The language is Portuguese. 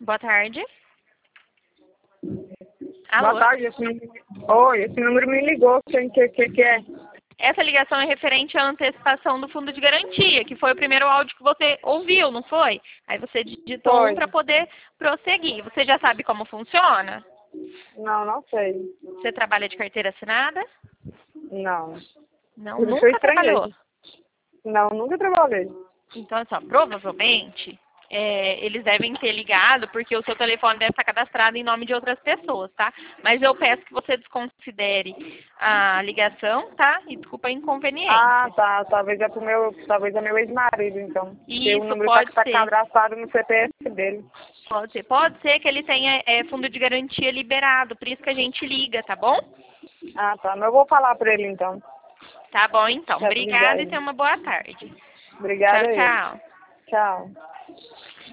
Boa tarde. Alô? Boa tarde, Oi, esse número me ligou, que é? Essa ligação é referente à antecipação do fundo de garantia, que foi o primeiro áudio que você ouviu, não foi? Aí você digitou Foi. um para poder prosseguir. Você já sabe como funciona? Não sei. Você trabalha de carteira assinada? Não. Não, Eu sou nunca estrangeiro. trabalhou. Não, nunca trabalhei. Então, é só, provavelmente, eles devem ter ligado porque o seu telefone deve estar cadastrado em nome de outras pessoas, tá? Mas eu peço que você desconsidere a ligação, tá? E desculpa a inconveniência. Ah, tá. Talvez é meu ex-marido, então. Porque o Isso, número pode tá ser. cadastrado no CPF dele. Pode ser. Pode ser que ele tenha fundo de garantia liberado, por isso que a gente liga, tá bom? Ah, tá. Mas eu vou falar pra ele, então. Tá bom, então. Pra me ligar Obrigada e aí. tenha uma boa tarde. Obrigada Tchau, aí. tchau. Tchau.